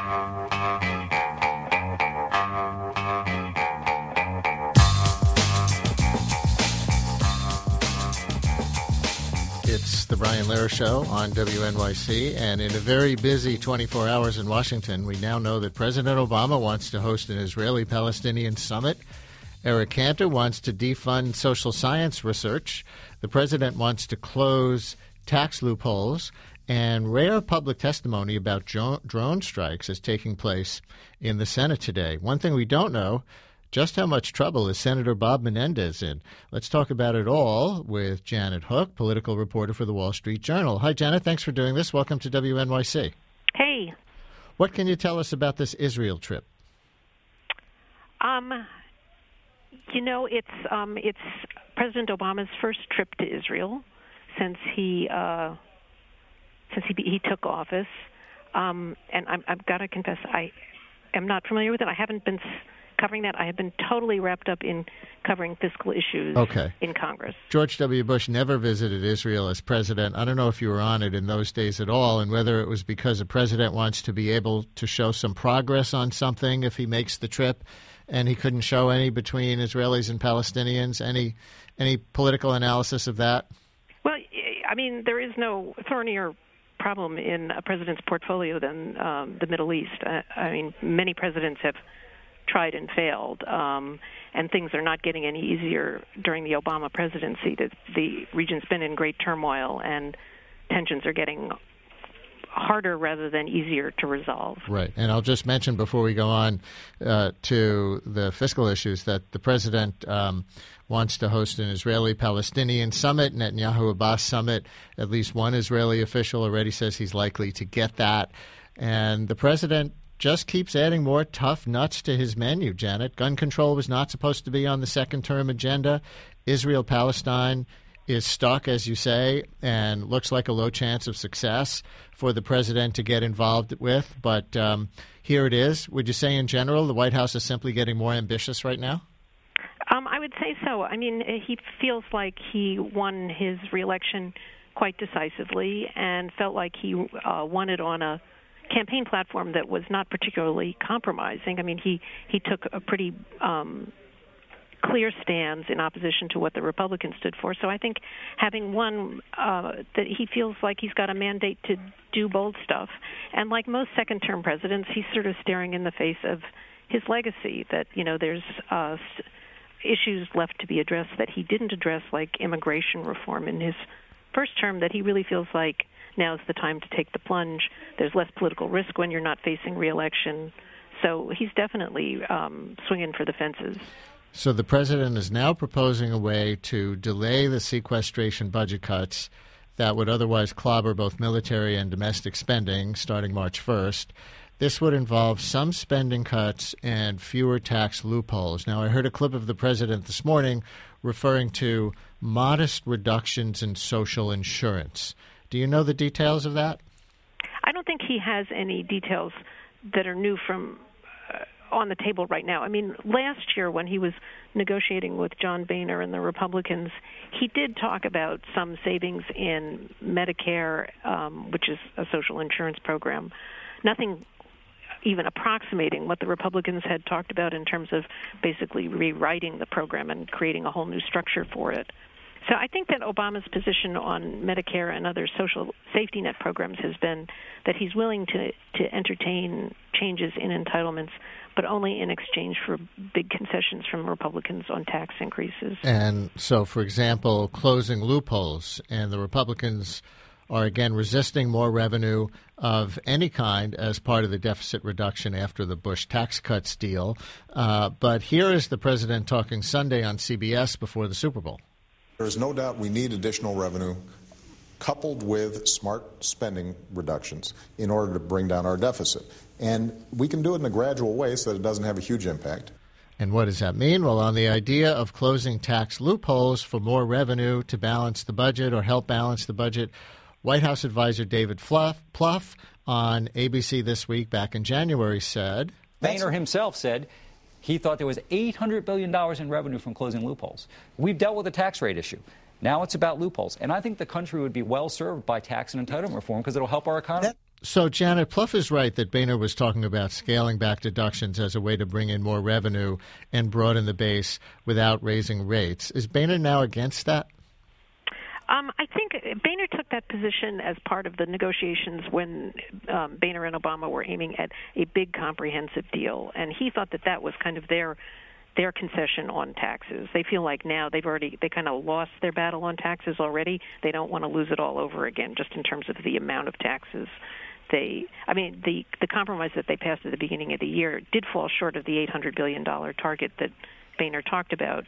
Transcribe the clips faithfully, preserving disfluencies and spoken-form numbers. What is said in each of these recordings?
It's the Brian Lehrer Show on W N Y C, and in a very busy twenty-four hours in Washington, we now know that President Obama wants to host an Israeli-Palestinian summit. Eric Cantor wants to defund social science research. The president wants to close tax loopholes, and rare public testimony about dro- drone strikes is taking place in the Senate today. One thing we don't know, just how much trouble is Senator Bob Menendez in? Let's talk about it all with Janet Hook, political reporter for the Wall Street Journal. Hi, Janet. Thanks for doing this. Welcome to W N Y C. Hey. What can you tell us about this Israel trip? Um, you know, it's um, it's President Obama's first trip to Israel since he uh, since he he took office, um, and I'm, I've got to confess I am not familiar with it. I haven't been covering that. I have been totally wrapped up in covering fiscal issues okay. in Congress. George W. Bush never visited Israel as president. I don't know if you were on it in those days at all, and whether it was because a president wants to be able to show some progress on something if he makes the trip, and he couldn't show any between Israelis and Palestinians. Any any political analysis of that? Well, I mean, there is no thornier problem in a president's portfolio than um, the Middle East. I, I mean, many presidents have tried and failed, um, and things are not getting any easier during the Obama presidency. The, the region's been in great turmoil, and tensions are getting harder rather than easier to resolve. Right. And I'll just mention before we go on uh, to the fiscal issues that the president um, wants to host an Israeli-Palestinian summit, Netanyahu-Abbas summit. At least one Israeli official already says he's likely to get that. And the president just keeps adding more tough nuts to his menu, Janet. Gun control was not supposed to be on the second-term agenda. Israel-Palestine is stuck, as you say, and looks like a low chance of success for the president to get involved with. But um, here it is. Would you say in general the White House is simply getting more ambitious right now? Um, I would say so. I mean, he feels like he won his reelection quite decisively and felt like he uh, won it on a campaign platform that was not particularly compromising. I mean, he, he took a pretty um, clear stance in opposition to what the Republicans stood for. So I think having won, uh, that he feels like he's got a mandate to do bold stuff. And like most second-term presidents, he's sort of staring in the face of his legacy, that, you know, there's uh, issues left to be addressed that he didn't address, like immigration reform in his first term, that he really feels like now's the time to take the plunge. There's less political risk when you're not facing re-election. So he's definitely um, swinging for the fences. So the president is now proposing a way to delay the sequestration budget cuts that would otherwise clobber both military and domestic spending starting March first. This would involve some spending cuts and fewer tax loopholes. Now, I heard a clip of the president this morning referring to modest reductions in social insurance. Do you know the details of that? I don't think he has any details that are new from uh, on the table right now. I mean, last year when he was negotiating with John Boehner and the Republicans, he did talk about some savings in Medicare, um, which is a social insurance program. Nothing even approximating what the Republicans had talked about in terms of basically rewriting the program and creating a whole new structure for it. So I think that Obama's position on Medicare and other social safety net programs has been that he's willing to, to entertain changes in entitlements, but only in exchange for big concessions from Republicans on tax increases. And so, for example, closing loopholes, and the Republicans are again resisting more revenue of any kind as part of the deficit reduction after the Bush tax cuts deal. Uh, but here is the president talking Sunday on C B S before the Super Bowl. There is no doubt we need additional revenue coupled with smart spending reductions in order to bring down our deficit. And we can do it in a gradual way so that it doesn't have a huge impact. And what does that mean? Well, on the idea of closing tax loopholes for more revenue to balance the budget or help balance the budget, White House advisor David Plouffe, Plouffe on A B C This Week back in January said, Boehner himself said he thought there was eight hundred billion dollars in revenue from closing loopholes. We've dealt with the tax rate issue. Now it's about loopholes. And I think the country would be well served by tax and entitlement reform because it'll help our economy. So, Janet, Plouffe is right that Boehner was talking about scaling back deductions as a way to bring in more revenue and broaden the base without raising rates. Is Boehner now against that? Um, I think Boehner took that position as part of the negotiations when um, Boehner and Obama were aiming at a big comprehensive deal, and he thought that that was kind of their their concession on taxes. They feel like now they've already they kind of lost their battle on taxes already. They don't want to lose it all over again, just in terms of the amount of taxes. They, I mean, the the compromise that they passed at the beginning of the year did fall short of the eight hundred billion dollars target that Boehner talked about.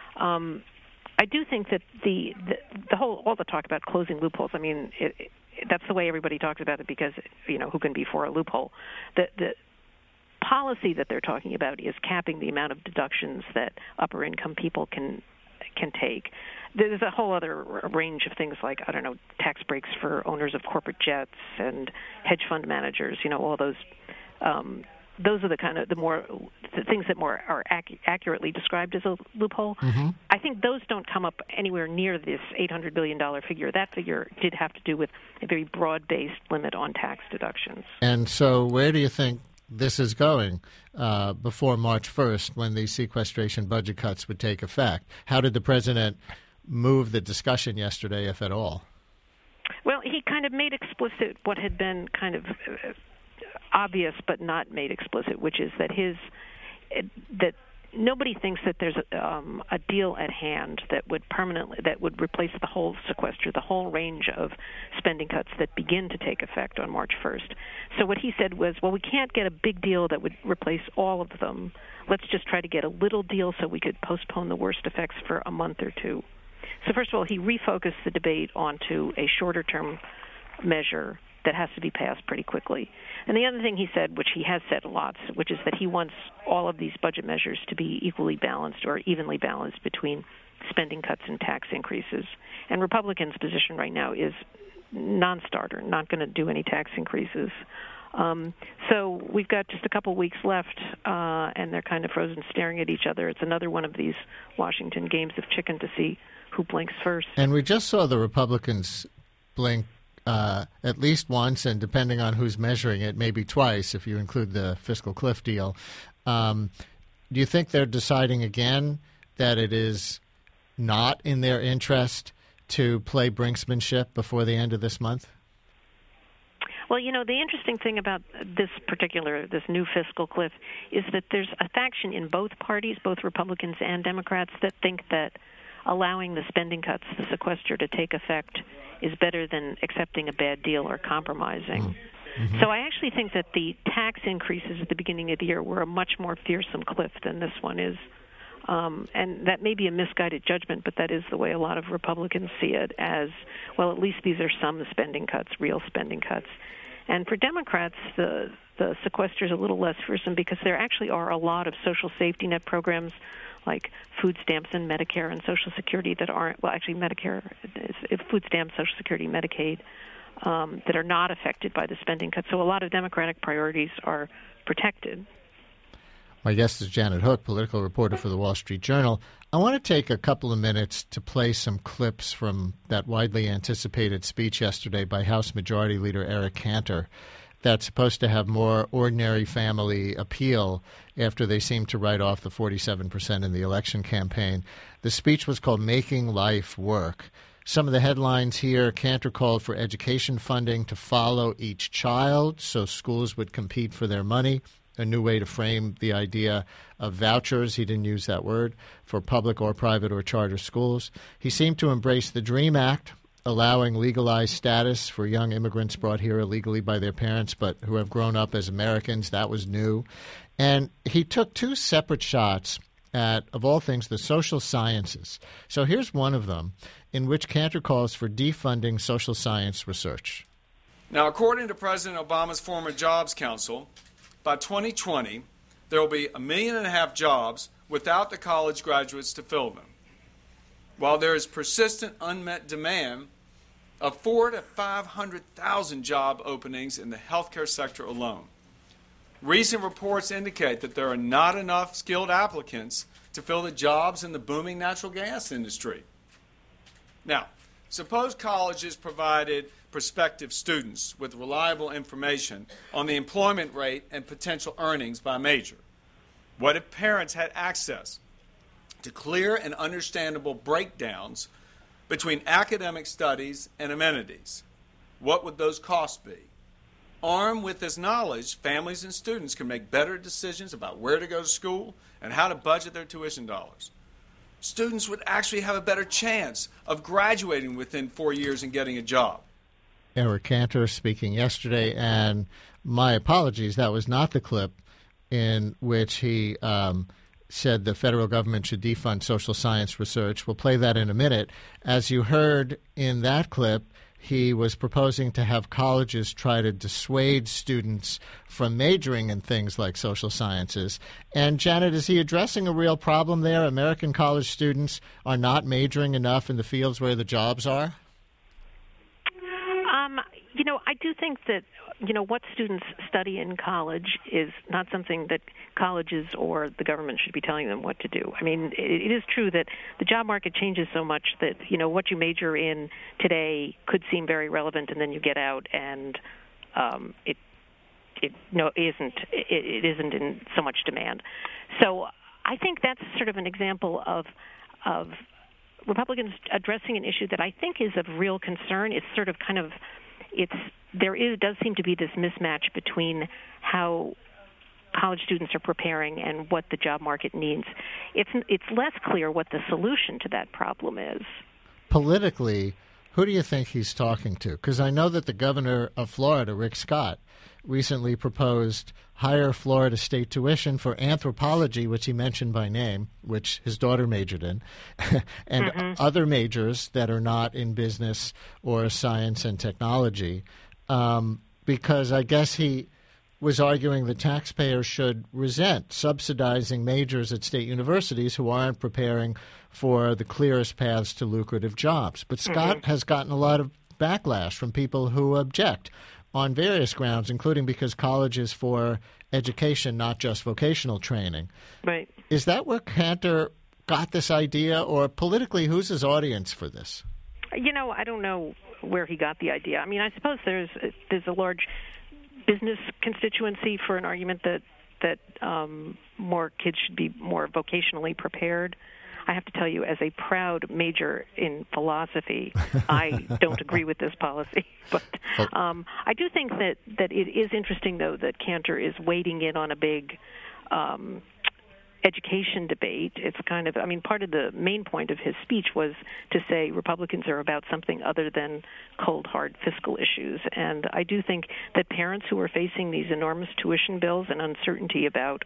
Um, I do think that the, the the whole all the talk about closing loopholes. I mean, it, it, that's the way everybody talks about it because you know who can be for a loophole. The the policy that they're talking about is capping the amount of deductions that upper income people can can take. There's a whole other range of things like I don't know tax breaks for owners of corporate jets and hedge fund managers. You know all those. Um, Those are the kind of the more the things that more are ac- accurately described as a loophole. Mm-hmm. I think those don't come up anywhere near this eight hundred billion dollars figure. That figure did have to do with a very broad-based limit on tax deductions. And so where do you think this is going uh, before March first when these sequestration budget cuts would take effect? How did the president move the discussion yesterday, if at all? Well, he kind of made explicit what had been kind of uh, obvious but not made explicit, which is that his that nobody thinks that there's a, um, a deal at hand that would permanently that would replace the whole sequester, the whole range of spending cuts that begin to take effect on March first. So what he said was, well, we can't get a big deal that would replace all of them. Let's just try to get a little deal so we could postpone the worst effects for a month or two. So first of all, he refocused the debate onto a shorter-term measure that has to be passed pretty quickly. And the other thing he said, which he has said lots, which is that he wants all of these budget measures to be equally balanced or evenly balanced between spending cuts and tax increases. And Republicans' position right now is non-starter, not going to do any tax increases. Um, so we've got just a couple weeks left, uh, and they're kind of frozen staring at each other. It's another one of these Washington games of chicken to see who blinks first. And we just saw the Republicans blink Uh, at least once, and depending on who's measuring it, maybe twice if you include the fiscal cliff deal. Um, do you think they're deciding again that it is not in their interest to play brinksmanship before the end of this month? Well, you know, the interesting thing about this particular, this new fiscal cliff, is that there's a faction in both parties, both Republicans and Democrats, that think that allowing the spending cuts, the sequester, to take effect is better than accepting a bad deal or compromising. Mm-hmm. So I actually think that the tax increases at the beginning of the year were a much more fearsome cliff than this one is. Um, and that may be a misguided judgment, but that is the way a lot of Republicans see it as, well, at least these are some spending cuts, real spending cuts. And for Democrats, the, the sequester is a little less fearsome because there actually are a lot of social safety net programs like food stamps and Medicare and Social Security that aren't, well, actually Medicare, is, food stamps, Social Security, Medicaid, um, that are not affected by the spending cuts. So a lot of Democratic priorities are protected. My guest is Janet Hook, political reporter for the Wall Street Journal. I want to take a couple of minutes to play some clips from that widely anticipated speech yesterday by House Majority Leader Eric Cantor that's supposed to have more ordinary family appeal after they seemed to write off the forty-seven percent in the election campaign. The speech was called Making Life Work. Some of the headlines here: Cantor called for education funding to follow each child so schools would compete for their money. A new way to frame the idea of vouchers, he didn't use that word, for public or private or charter schools. He seemed to embrace the DREAM Act, allowing legalized status for young immigrants brought here illegally by their parents but who have grown up as Americans. That was new. And he took two separate shots at, of all things, the social sciences. So here's one of them in which Cantor calls for defunding social science research. Now, according to President Obama's former Jobs Council, by twenty twenty, there will be a million and a half jobs without the college graduates to fill them, while there is persistent unmet demand of four to five hundred thousand job openings in the healthcare sector alone. Recent reports indicate that there are not enough skilled applicants to fill the jobs in the booming natural gas industry. Now, Suppose colleges provided prospective students with reliable information on the employment rate and potential earnings by major. What if parents had access to clear and understandable breakdowns between academic studies and amenities? What would those costs be? Armed with this knowledge, families and students can make better decisions about where to go to school and how to budget their tuition dollars. Students would actually have a better chance of graduating within four years and getting a job. Eric Cantor speaking yesterday, and my apologies, that was not the clip in which he um, said the federal government should defund social science research. We'll play that in a minute. As you heard in that clip, he was proposing to have colleges try to dissuade students from majoring in things like social sciences. And, Janet, is he addressing a real problem there? American college students are not majoring enough in the fields where the jobs are? Um, you know, I do think that, you know, what students study in college is not something that colleges or the government should be telling them what to do. I mean, it, it is true that the job market changes so much that, you know, what you major in today could seem very relevant, and then you get out and um, it it no isn't it, it isn't in so much demand. So I think that's sort of an example of of Republicans addressing an issue that I think is of real concern. It's sort of kind of it's there is does seem to be this mismatch between how college students are preparing and what the job market needs. It's it's less clear what the solution to that problem is. Politically, who do you think he's talking to? Because I know that the governor of Florida, Rick Scott, recently proposed higher Florida state tuition for anthropology, which he mentioned by name, which his daughter majored in, and mm-hmm. other majors that are not in business or science and technology, um, because I guess he was arguing the taxpayers should resent subsidizing majors at state universities who aren't preparing for the clearest paths to lucrative jobs. But Scott mm-hmm. has gotten a lot of backlash from people who object on various grounds, including because college is for education, not just vocational training. Right. Is that where Cantor got this idea, or politically, who's his audience for this? You know, I don't know where he got the idea. I mean, I suppose there's there's a large business constituency for an argument that that um, more kids should be more vocationally prepared. I have to tell you, as a proud major in philosophy, I don't agree with this policy. But um, I do think that, that it is interesting, though, that Cantor is wading in on a big um, education debate. It's kind of, I mean, part of the main point of his speech was to say Republicans are about something other than cold, hard fiscal issues. And I do think that parents who are facing these enormous tuition bills and uncertainty about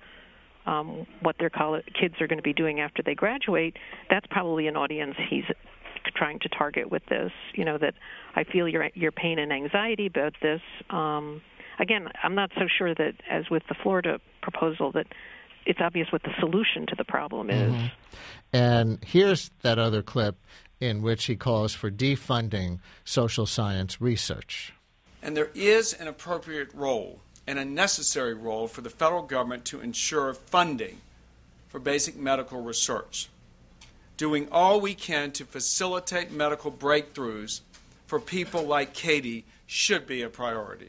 Um, what their college kids are going to be doing after they graduate, that's probably an audience he's trying to target with this. You know, that I feel your your pain and anxiety about this. Um, again, I'm not so sure that, as with the Florida proposal, that it's obvious what the solution to the problem is. Mm-hmm. And here's that other clip in which he calls for defunding social science research. And there is an appropriate role and a necessary role for the federal government to ensure funding for basic medical research. Doing all we can to facilitate medical breakthroughs for people like Katie should be a priority.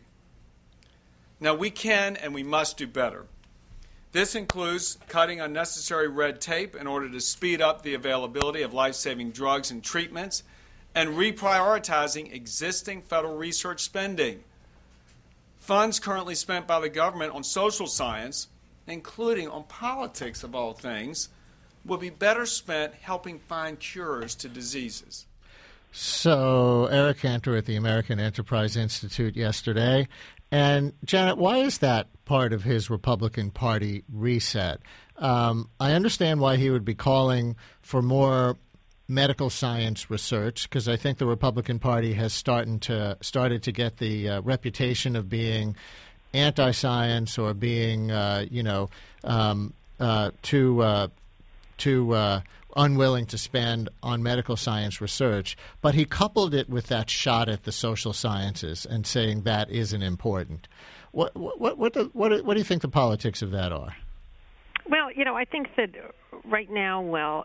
Now, we can and we must do better. This includes cutting unnecessary red tape in order to speed up the availability of life-saving drugs and treatments, and reprioritizing existing federal research spending. Funds currently spent by the government on social science, including on politics of all things, will be better spent helping find cures to diseases. So, Eric Cantor at the American Enterprise Institute yesterday. And, Janet, why is that part of his Republican Party reset? Um, I understand why he would be calling for more medical science research, because I think the Republican Party has started to started to get the uh, reputation of being anti-science or being, uh, you know, um, uh, too uh, too uh, unwilling to spend on medical science research. But he coupled it with that shot at the social sciences and saying that isn't important. What what what do, what, what do you think the politics of that are? Well, you know, I think that right now, well. Uh,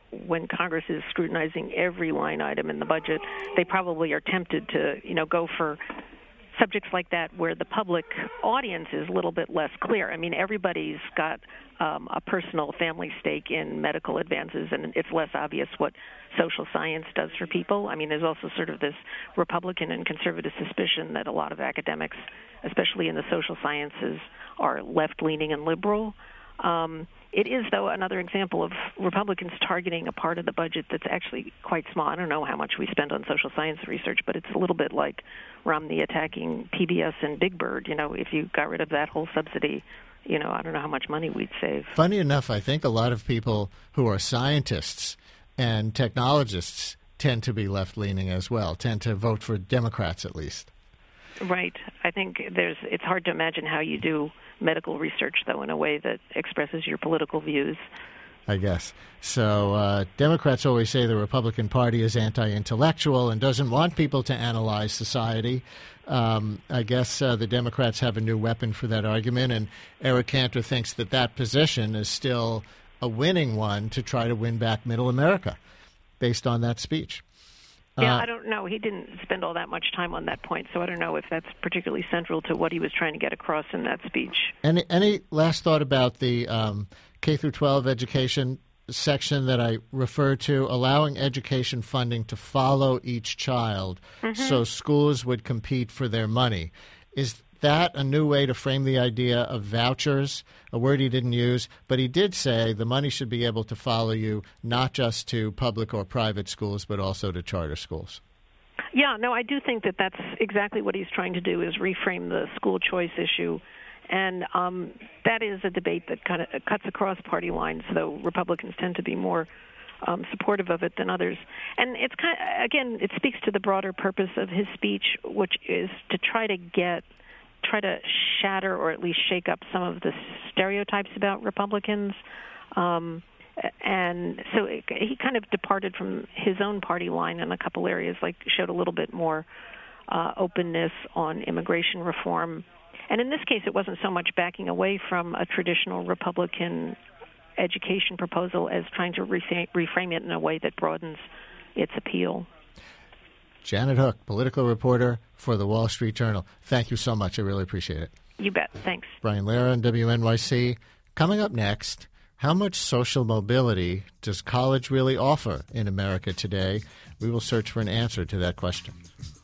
when Congress is scrutinizing every line item in the budget, they probably are tempted to, you know, go for subjects like that where the public audience is a little bit less clear. I mean, everybody's got um, a personal family stake in medical advances, and it's less obvious what social science does for people. I mean, there's also sort of this Republican and conservative suspicion that a lot of academics, especially in the social sciences, are left-leaning and liberal. Um, it is, though, another example of Republicans targeting a part of the budget that's actually quite small. I don't know how much we spend on social science research, but it's a little bit like Romney attacking P B S and Big Bird. You know, if you got rid of that whole subsidy, you know, I don't know how much money we'd save. Funny enough, I think a lot of people who are scientists and technologists tend to be left-leaning as well, tend to vote for Democrats at least. Right. I think there's. It's hard to imagine how you do medical research, though, in a way that expresses your political views. I guess. So uh, Democrats always say the Republican Party is anti-intellectual and doesn't want people to analyze society. Um, I guess uh, the Democrats have a new weapon for that argument, and Eric Cantor thinks that that position is still a winning one to try to win back middle America based on that speech. Yeah, uh, I don't know. He didn't spend all that much time on that point, so I don't know if that's particularly central to what he was trying to get across in that speech. Any, any last thought about the um, K through twelve education section that I referred to, allowing education funding to follow each child mm-hmm. so schools would compete for their money? Is that a new way to frame the idea of vouchers, a word he didn't use, but he did say the money should be able to follow you not just to public or private schools, but also to charter schools? Yeah, no, I do think that that's exactly what he's trying to do, is reframe the school choice issue. And um, that is a debate that kind of cuts across party lines, though Republicans tend to be more um, supportive of it than others. And it's kind of, again, it speaks to the broader purpose of his speech, which is to try to get try to shatter or at least shake up some of the stereotypes about Republicans. Um, and so it, he kind of departed from his own party line in a couple areas, like showed a little bit more uh, openness on immigration reform. And in this case, it wasn't so much backing away from a traditional Republican education proposal as trying to reframe, reframe it in a way that broadens its appeal. Janet Hook, political reporter for the Wall Street Journal. Thank you so much. I really appreciate it. You bet. Thanks. Brian Lehrer on W N Y C. Coming up next, how much social mobility does college really offer in America today? We will search for an answer to that question.